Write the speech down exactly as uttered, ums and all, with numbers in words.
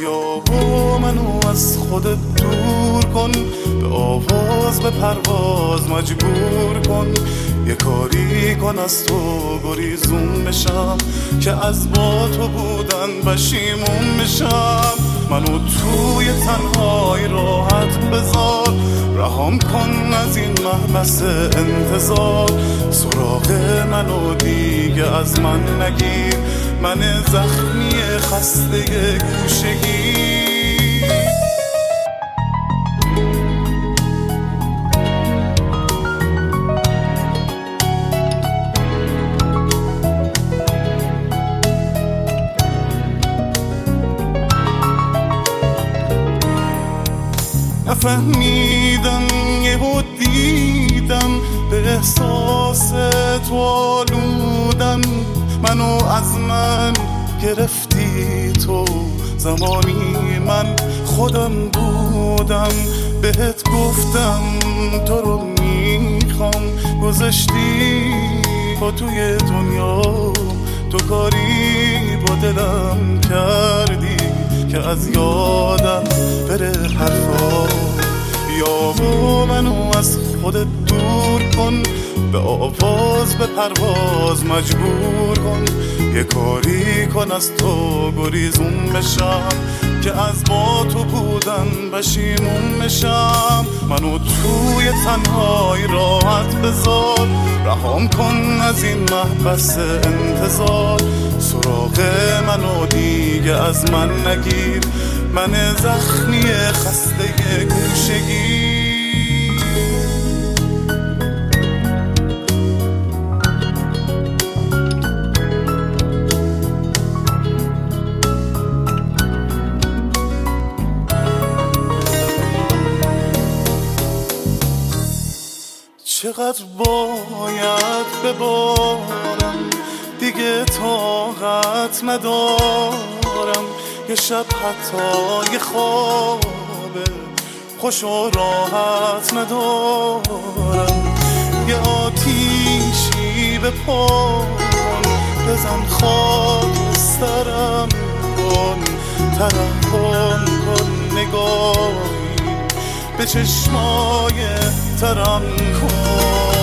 بیا و منو از خودت دور کن، به آواز به پرواز مجبور کن. یه کاری کن از تو گریزون بشم، که از با تو بودن پشیمون بشم. منو توی تنهایی راحت بذار، رهام کن از این محبس انتظار. سراغ منو دیگه از من نگیر، من زخمی خسته گوشگی. نفهمیدم یهو دیدم، به احساس تو آلودم. منو از من گرفتی تو، زمانی من خودم بودم. بهت گفتم تو رو میخوام، گذاشتی با توی دنیا. تو کاری با دلم کردی که از یادم بره حرفا. بیا و منو از خودت دور کن، به آواز به پرواز مجبور کن. یه کاری کن از تو گریزون بشم، که از با تو بودن پشیمون بشم. منو توی تنهایی راحت بذار، رهام کن از این محبس انتظار. سراغ منو دیگه از من نگیر، من زخمی خسته گوشگی. چقدر باید ببارم، دیگه طاقت ندارم. یه شب حتی یه خواب خوش و راحت ندارم. یه آتیشی به پام بزن، خاکسترم کن. ترحم کن نگاهی به چشمای ترم کن.